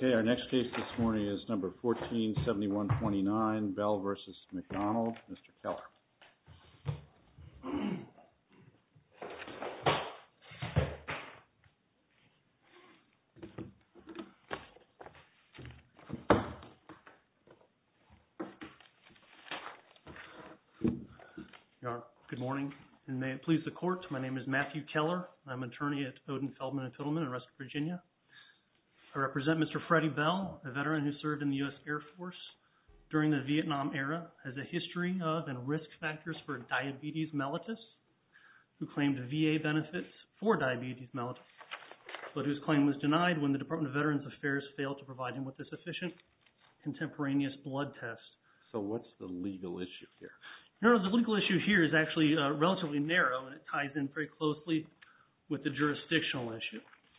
Okay, our next case this morning is number 147129, Bell v. McDonald. Mr. Keller. Good morning, and may it please the Court, my name is Matthew Keller. I'm an attorney at Oden, Feldman & Fiddleman in West Virginia. I represent Mr. Freddie Bell, a veteran who served in the U.S. Air Force during the Vietnam era, has a history of and risk factors for diabetes mellitus, who claimed VA benefits for diabetes mellitus, but whose claim was denied when the Department of Veterans Affairs failed to provide him with a sufficient contemporaneous blood test. So what's the legal issue here? The legal issue here is actually relatively narrow, and it ties in very closely with the jurisdictional issue.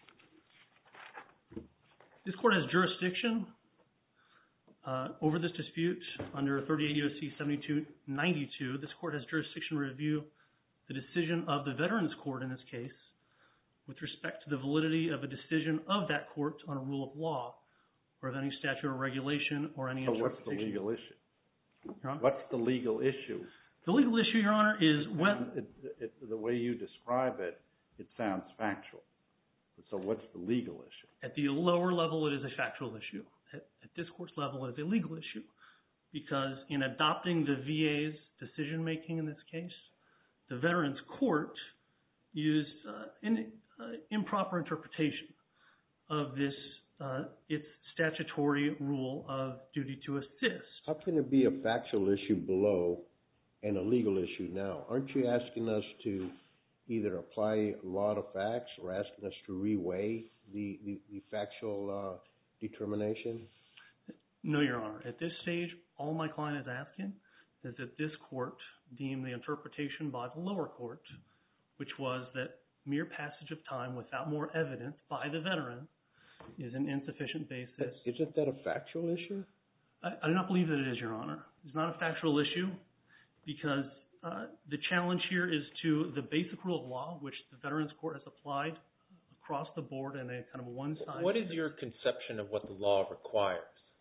This Court has jurisdiction over this dispute under 38 U.S.C. 7292. This Court has jurisdiction to review the decision of the Veterans Court in this case with respect to the validity of a decision of that court on a rule of law or of any statute or regulation or any interpretation. So what's the legal issue? Your Honor? What's the legal issue? The legal issue, Your Honor, is when... The way you describe it, it sounds factual. So what's the legal issue? At the lower level, it is a factual issue. At this Court's level, it is a legal issue because in adopting the VA's decision-making in this case, the Veterans Court used improper interpretation of this, its statutory rule of duty to assist. How can it be a factual issue below and a legal issue now? Aren't you asking us to either apply a lot of facts or asking us to reweigh the factual determination? No, Your Honor. At this stage, all my client is asking is that this Court deem the interpretation by the lower court, which was that mere passage of time without more evidence by the veteran is an insufficient basis. Isn't that a factual issue? I do not believe that it is, Your Honor. It's not a factual issue because the challenge here is to the basic rule of law, which the Veterans Court has applied across the board in a kind of one-sided... What is your conception of what the law requires?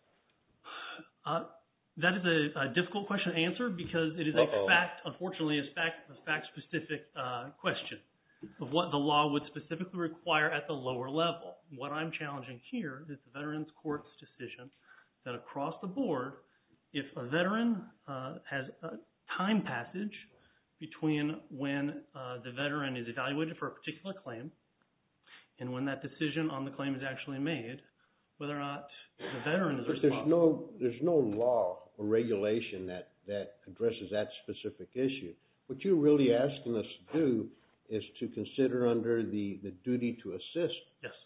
That is a difficult question to answer because it is unfortunately, a fact-specific question of what the law would specifically require at the lower level. What I'm challenging here is the Veterans Court's decision that across the board, if a veteran has a time passage between when the veteran is evaluated for a particular claim and when that decision on the claim is actually made, whether or not the veteran is responsible. There's no law or regulation that addresses that specific issue. What you're really asking us to do is to consider under the duty to assist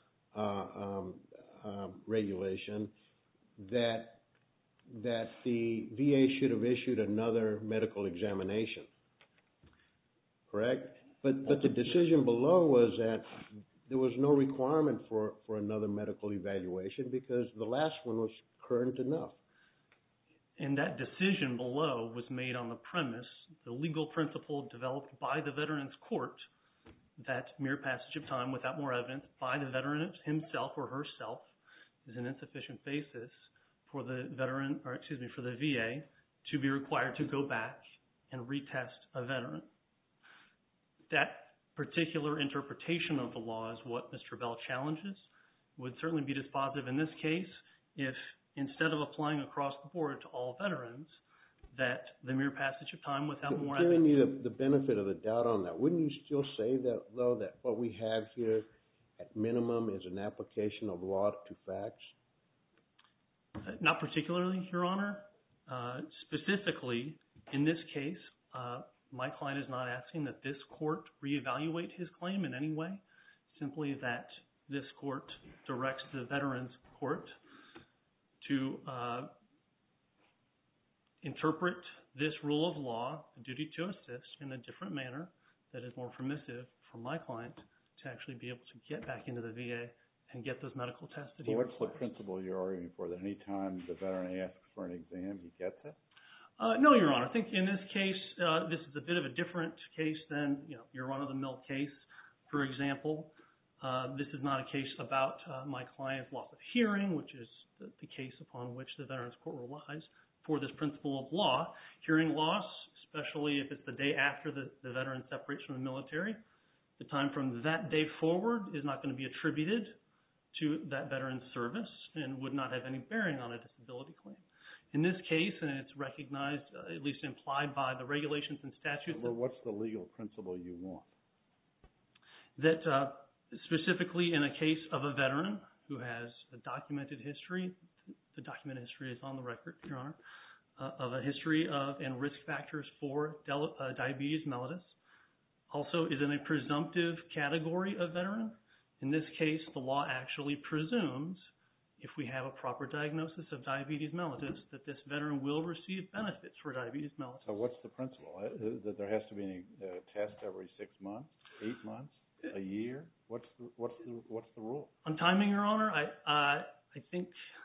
regulation that the VA should have issued another medical examination, correct? But the decision below was that there was no requirement for another medical evaluation because the last one was current enough. And that decision below was made on the premise, the legal principle developed by the Veterans Court, that mere passage of time without more evidence by the veteran himself or herself is an insufficient basis for the for the VA to be required to go back and retest a veteran. That particular interpretation of the law is what Mr. Bell challenges. Would certainly be dispositive in this case if instead of applying across the board to all veterans, that the mere passage of time without more evidence... Giving you the benefit of the doubt on that, wouldn't you still say that, though, that what we have here at minimum is an application of law to facts? Not particularly, Your Honor. Specifically, in this case, my client is not asking that this court reevaluate his claim in any way, simply that this court directs the Veterans Court to interpret this rule of law, the duty to assist, in a different manner that is more permissive for my client to actually be able to get back into the VA and get those medical tests that he requires. What's the principle you're arguing for? That any time the veteran asks for an exam, he gets it? No, Your Honor. I think in this case, this is a bit of a different case than your run-of-the-mill case. For example, This is not a case about my client's loss of hearing, which is the case upon which the Veterans Court relies for this principle of law. Hearing loss, especially if it's the day after the veteran separates from the military, the time from that day forward is not going to be attributed to that veteran's service and would not have any bearing on a disability claim. In this case, and it's recognized, at least implied by the regulations and statutes. Well, what's the legal principle you want? That specifically in a case of a veteran who has a documented history, the documented history is on the record, Your Honor, of a history of and risk factors for diabetes mellitus, also is in a presumptive category of veteran. In this case, the law actually presumes, if we have a proper diagnosis of diabetes mellitus, that this veteran will receive benefits for diabetes mellitus. So what's the principle? That there has to be a test every 6 months, 8 months, a year? What's the rule? On timing, Your Honor, I think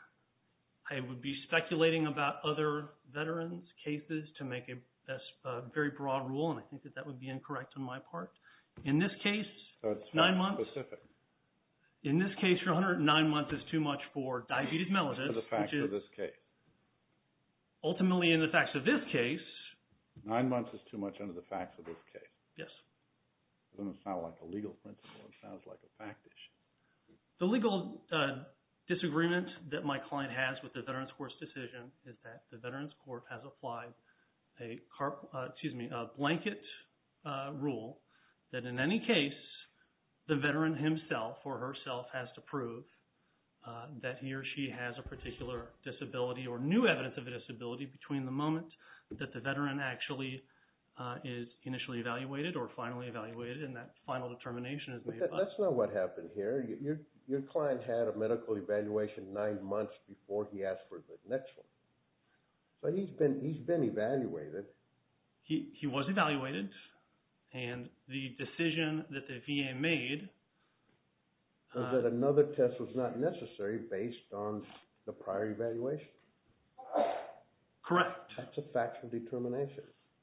I would be speculating about other veterans' cases to make a very broad rule, and I think that would be incorrect on my part. In this case, So it's 9 months. Specific. In this case, Your Honor, 9 months is too much for diabetes mellitus. For the facts of this case. Ultimately, in the facts of this case. 9 months is too much under the facts of this case. Yes. It doesn't sound like a legal principle. It sounds like a fact issue. The legal disagreement that my client has with the Veterans Court's decision is that the Veterans Court has applied a blanket rule that in any case, the veteran himself or herself has to prove that he or she has a particular disability or new evidence of a disability between the moment that the veteran actually is initially evaluated or finally evaluated, and that final determination is made by. That's not what happened here. Your client had a medical evaluation 9 months before he asked for the next one. So he's been evaluated. He was evaluated, and the decision that the VA made was that another test was not necessary based on the prior evaluation. Correct. That's a factual determination.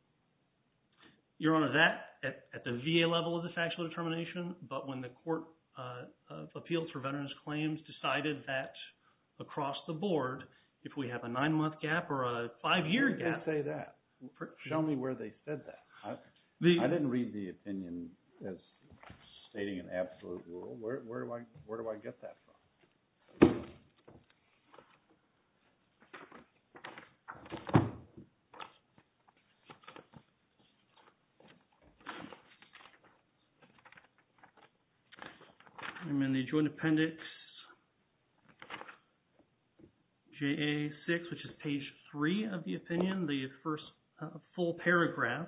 Your Honor, that at the VA level is a factual determination, but when the Court of Appeals for Veterans Claims decided that across the board, if we have a 9-month gap or a 5-year gap. They say that. Show me where they said that. I didn't read the opinion as stating an absolute rule. Where do I get that from? I'm in the Joint Appendix JA6, which is page 3 of the opinion. The first full paragraph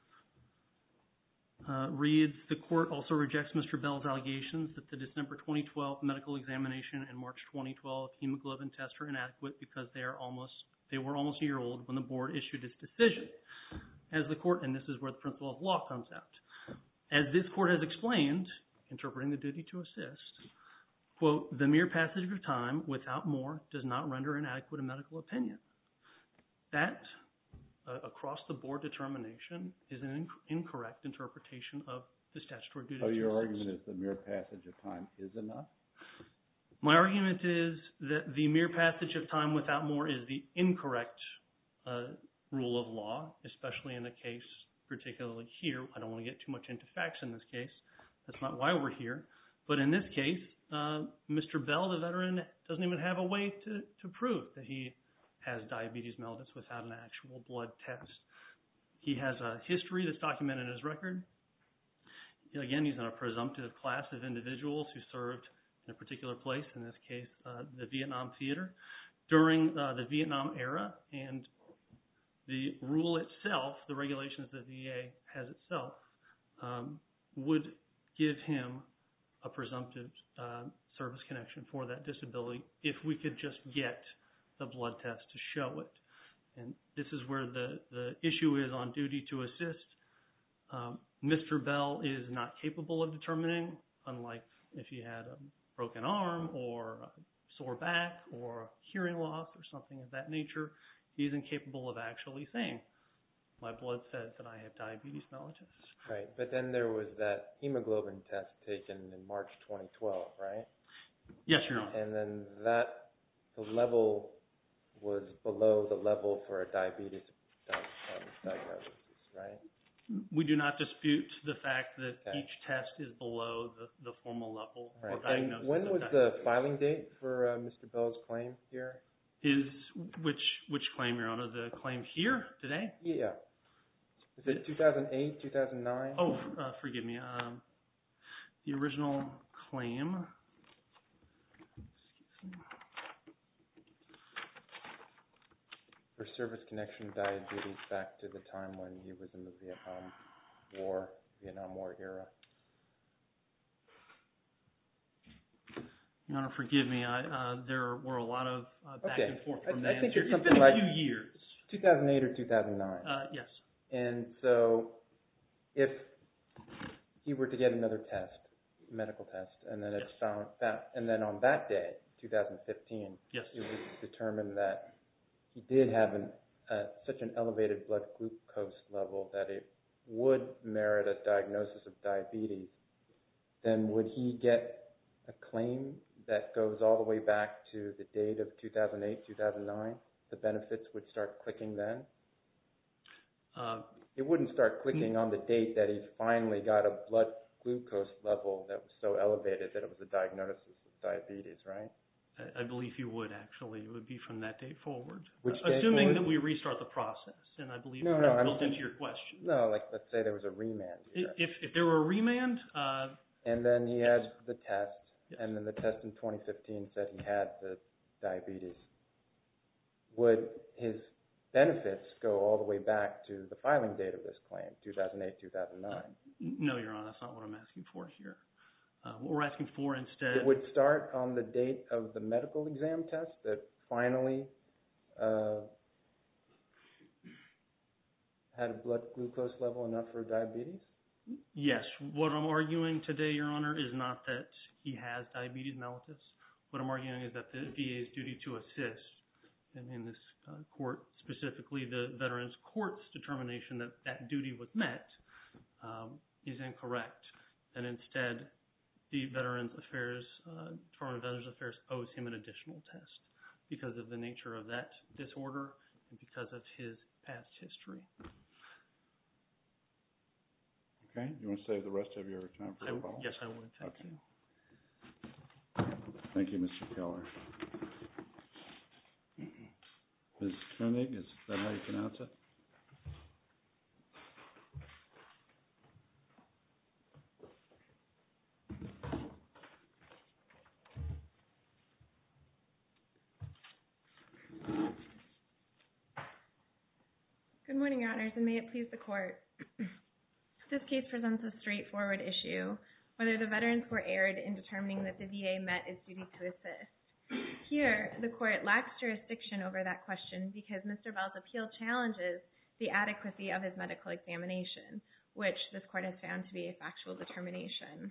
reads, the Court also rejects Mr. Bell's allegations that the December 2012 medical examination and March 2012 hemoglobin tests are inadequate because they were almost a year old when the Board issued its decision. As the Court, and this is where the principle of law comes out, as this Court has explained, interpreting the duty to assist, quote, the mere passage of time without more does not render inadequate a medical opinion. That across-the-board determination is an incorrect interpretation of the statutory duty to assist. So your argument is the mere passage of time is enough? My argument is that the mere passage of time without more is the incorrect rule of law, especially in a case particularly here. I don't want to get too much into facts in this case. That's not why we're here. But in this case, Mr. Bell, the veteran, doesn't even have a way to prove that he has diabetes mellitus without an actual blood test. He has a history that's documented in his record. Again, he's in a presumptive class of individuals who served in a particular place, in this case, the Vietnam theater, during the Vietnam era. And the rule itself, the regulations that the VA has itself, would give him a presumptive service connection for that disability if we could just get the blood test to show it. And this is where the issue is on duty to assist. Mr. Bell is not capable of determining, unlike if he had a broken arm or a sore back or hearing loss or something of that nature. He's incapable of actually saying, my blood says that I have diabetes mellitus. Right, but then there was that hemoglobin test taken in March 2012, right? Yes, Your Honor. And then the level was below the level for a diabetes diagnosis, right? We do not dispute the fact that each test is below the formal level for diagnosis. And when was the filing date for Mr. Bell's claim here? Which claim, Your Honor? The claim here today? Yeah. Is it 2008, 2009? Oh, forgive me. The original claim. For service connection diabetes back to the time when he was in the Vietnam War era. Your Honor, forgive me. There were a lot of back and forth from that. I think it's been a few years. 2008 or 2009. Yes. And so, if he were to get another test, medical test, and then it's found that, and then on that day, 2015, yes, it was determined that he did have such an elevated blood glucose level that it would merit a diagnosis of diabetes, then would he get a claim that goes all the way back to the date of 2008, 2009? The benefits would start clicking then? It wouldn't start clicking on the date that he finally got a blood glucose level that was so elevated that it was a diagnosis of diabetes, right? I believe he would, actually. It would be from that date forward. Which date assuming forward? that we restart the process, and I believe I'm built into your question. No, like let's say there was a remand here. If there were a remand... and then he had the test, and then the test in 2015 said he had the diabetes. Would his benefits go all the way back to the filing date of this claim, 2008, 2009? No, Your Honor, that's not what I'm asking for here. What we're asking for instead... It would start on the date of the medical exam test that finally had a blood glucose level enough for diabetes? Yes. What I'm arguing today, Your Honor, is not that he has diabetes mellitus. What I'm arguing is that the VA's duty to assist, and in this court, specifically the Veterans Court's determination that that duty was met, is incorrect. And instead, the Department of Veterans Affairs owes him an additional test because of the nature of that disorder and because of his past history. Okay. You want to save the rest of your time for the call? Yes, I would. Thank you. Thank you, Mr. Keller. Ms. Koenig, is that how you pronounce it? Good morning, Your Honors, and may it please the Court. This case presents a straightforward issue, whether the Veterans Court erred in determining that the VA met its duty to assist. Here, the Court lacks jurisdiction over that question because Mr. Bell's appeal challenges the adequacy of his medical examination, which this Court has found to be a factual determination.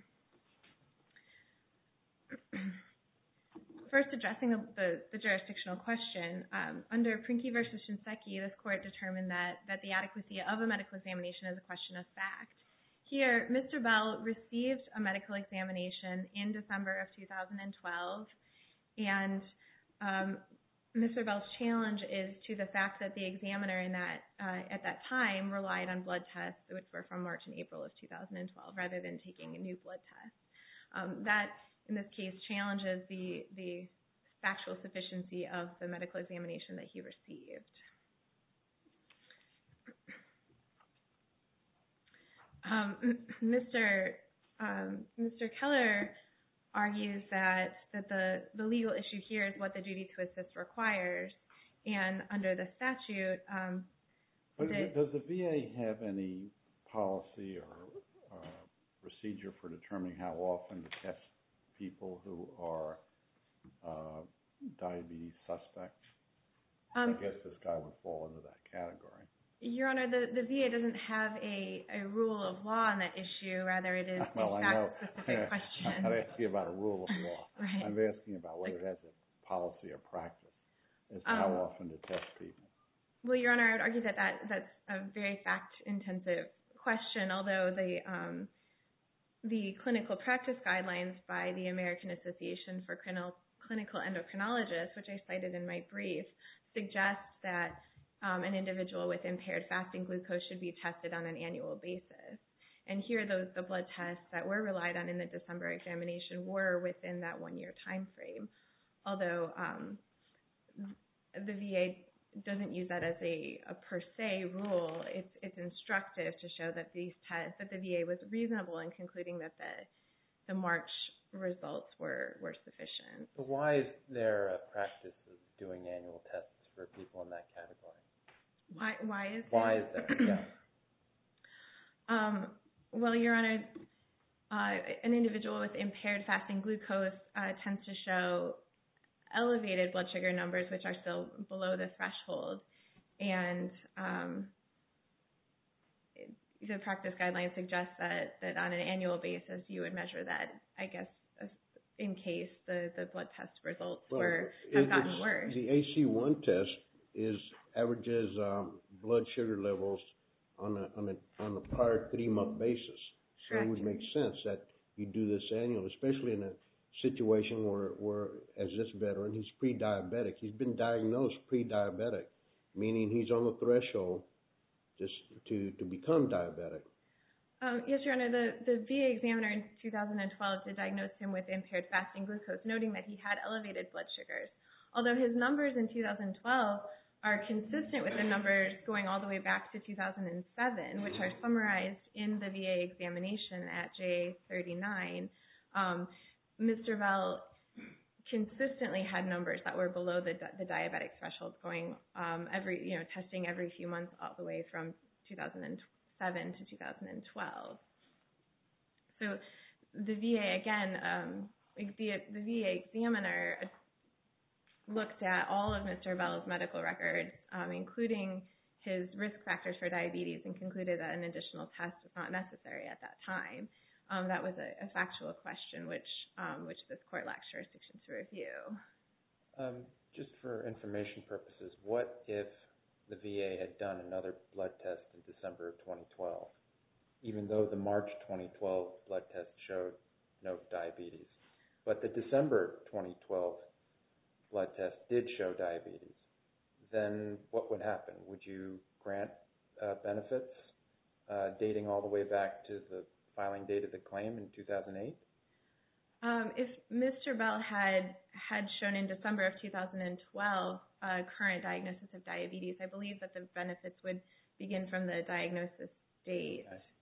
First, addressing the jurisdictional question, under Prinke v. Shinseki, this Court determined that the adequacy of a medical examination is a question of fact. Here, Mr. Bell received a medical examination in December of 2012, and Mr. Bell's challenge is to the fact that the examiner at that time relied on blood tests, which were from March and April of 2012, rather than taking a new blood test. That, in this case, challenges the factual sufficiency of the medical examination that he received. Mr. Keller argues that the legal issue here is what the duty to assist requires, and under the statute... Does the VA have any policy or procedure for determining how often to test people who are diabetes suspects? I guess this guy would fall into that category. Your Honor, the VA doesn't have a rule of law on that issue. Rather, it is a fact-specific question. I'm not asking about a rule of law. Right. I'm asking about whether it has a policy or practice as to how often to test people. Well, Your Honor, I would argue that that's a very fact-intensive question, although the clinical practice guidelines by the American Association for Clinical Endocrinologists, which I cited in my brief, suggest that an individual with impaired fasting glucose should be tested on an annual basis. And here, the blood tests that were relied on in the December examination were within that 1-year time frame, although the VA doesn't use that as a per se rule. It's instructive to show that these tests, that the VA was reasonable in concluding that the March results were sufficient. So why is there a practice of doing annual tests for people in that category? Why is there? Yeah. Well, Your Honor, an individual with impaired fasting glucose tends to show elevated blood sugar numbers, which are still below the threshold, and the practice guidelines suggest that on an annual basis you would measure that, I guess, in case the blood test results have gotten worse. The AC1 test averages blood sugar levels on a prior 3-month basis. So Correct. It would make sense that you do this annually, especially in a situation where as this veteran, he's pre-diabetic. He's been diagnosed pre-diabetic, meaning he's on the threshold just to become diabetic. Yes, Your Honor, the VA examiner in 2012 did diagnose him with impaired fasting glucose, noting that he had elevated blood sugars. Although his numbers in 2012 are consistent with the numbers going all the way back to 2007, which are summarized in the VA examination at J39, Mr. Bell consistently had numbers that were below the diabetic threshold, going testing every few months all the way from 2007 to 2012. So the VA, again, the VA examiner looked at all of Mr. Bell's medical records, including his risk factors for diabetes, and concluded that an additional test was not necessary at that time. That was a factual question which this court lacks jurisdiction to review. Just for information purposes, what if the VA had done another blood test in December of 2012, even though the March 2012 blood test showed no diabetes, but the December 2012 blood test did show diabetes? Then what would happen? Would you grant benefits dating all the way back to the filing date of the claim in 2008? If Mr. Bell had shown in December of 2012 a current diagnosis of diabetes, I believe that the benefits would begin from the diagnosis date.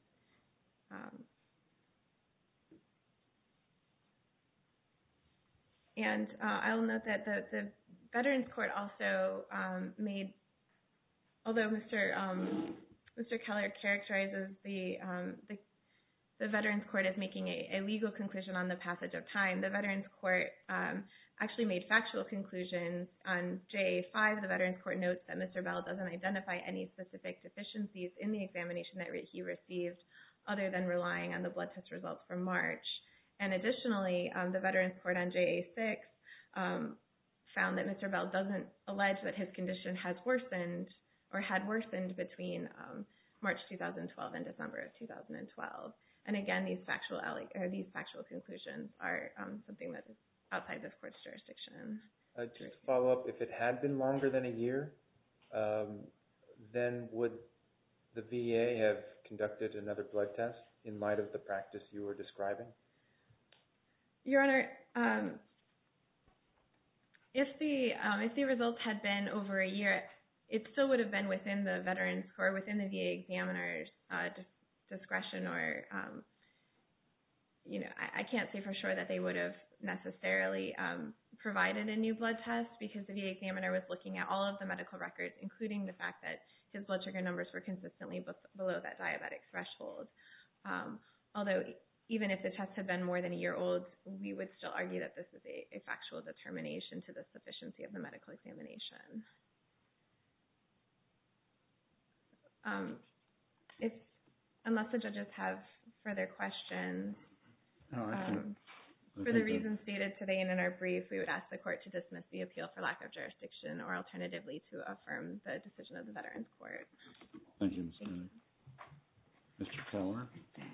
And I'll note that the Veterans Court also made, although Mr. Keller characterizes the Veterans Court as making a legal conclusion on the passage of time, the Veterans Court actually made factual conclusions. On J5, the Veterans Court notes that Mr. Bell doesn't identify any specific deficiencies in the examination that he received other than relying on the blood test results from March. And additionally, the Veterans Court on JA6 found that Mr. Bell doesn't allege that his condition has worsened or had worsened between March 2012 and December of 2012. And again, these factual conclusions are something that is outside this court's jurisdiction. Just to follow up, if it had been longer than a year, then would the VA have conducted another blood test in light of the practice you were describing? Your Honor, if the results had been over a year, it still would have been within the Veterans Court, within the VA examiner's discretion, or I can't say for sure that they would have necessarily provided a new blood test, because the VA examiner was looking at all of the medical records, including the fact that his blood sugar numbers were consistently below that diabetic threshold. Although even if the test had been more than a year old, we would still argue that this is a factual determination to the sufficiency of the medical examination. Unless the judges have further questions. No, For the reasons stated today and in our brief, we would ask the court to dismiss the appeal for lack of jurisdiction or alternatively to affirm the decision of the Veterans Court. Thank you, Ms. Bennett. Mr. Keller?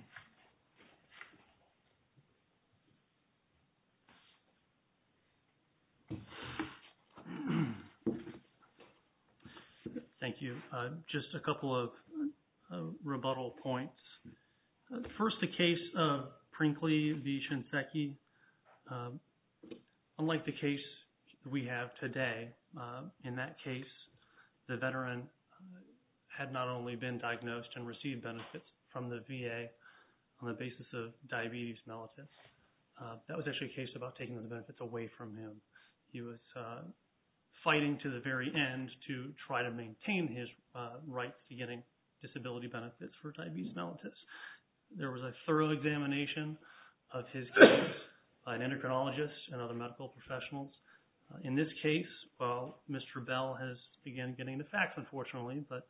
Thank you. Just a couple of rebuttal points. First, the case of Brinkley v. Shinseki. Unlike the case we have today, in that case, the veteran had not only been diagnosed and received benefits from the VA on the basis of diabetes mellitus. That was actually a case about taking the benefits away from him. He was fighting to the very end to try to maintain his rights to getting disability benefits for diabetes mellitus. There was a thorough examination of his case by an endocrinologist and other medical professionals. In this case, well, Mr. Bell has begun getting the facts, unfortunately, but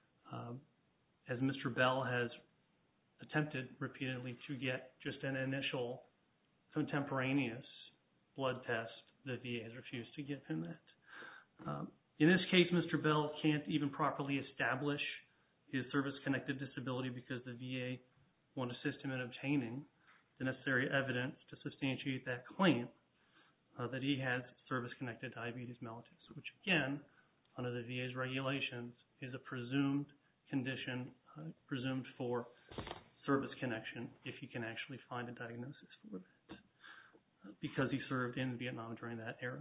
as Mr. Bell has attempted repeatedly to get just an initial contemporaneous blood test, the VA has refused to give him that. In this case, Mr. Bell can't even properly establish his service-connected disability because the VA won't assist him in obtaining the necessary evidence to substantiate that claim that he has service-connected diabetes mellitus, which again, under the VA's regulations, is a presumed condition, presumed for service connection if you can actually find a diagnosis for that, because he served in Vietnam during that era.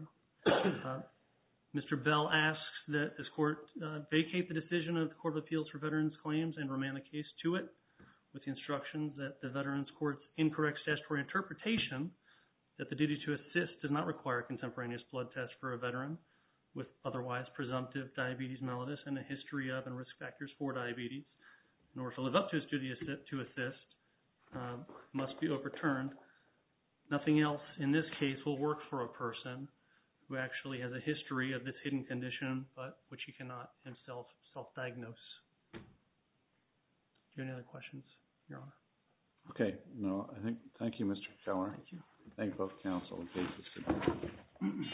Mr. Bell asks that this court vacate the decision of the Court of Appeals for Veterans Claims and remand the case to it with the instructions that the Veterans Court's incorrect statutory interpretation that the duty to assist does not require a contemporaneous blood test for a veteran with otherwise presumptive diabetes mellitus and a history of and risk factors for diabetes in order to live up to his duty to assist must be overturned. Nothing else in this case will work for a person who actually has a history of this hidden condition, but which he cannot himself self-diagnose. Do you have any other questions, Your Honor? Okay. No, I think, thank you, Mr. Keller. Thank you. Thank both counsel and cases today.